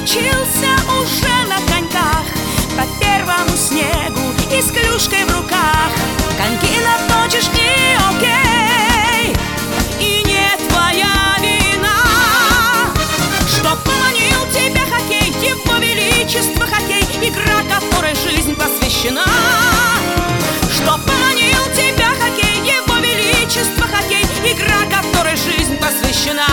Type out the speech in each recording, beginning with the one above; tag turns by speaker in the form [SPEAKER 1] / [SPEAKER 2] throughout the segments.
[SPEAKER 1] учился уже на коньках по первому снегу и с клюшкой в руках. Коньки наточишь и окей, и не твоя вина, что поманил тебя хоккей, его величество хоккей, игра, которой жизнь посвящена. Что поманил тебя хоккей, его величество хоккей, игра, которой жизнь посвящена.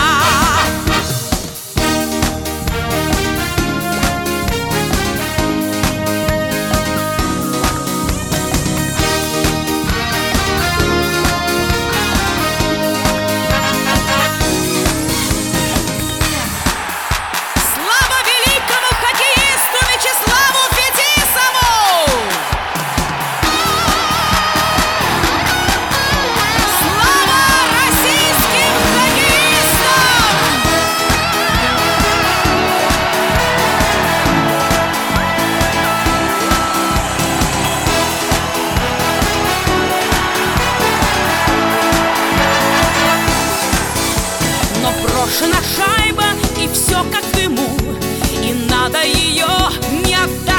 [SPEAKER 1] Брошена шайба, и все как в дыму, и надо ее не отдать.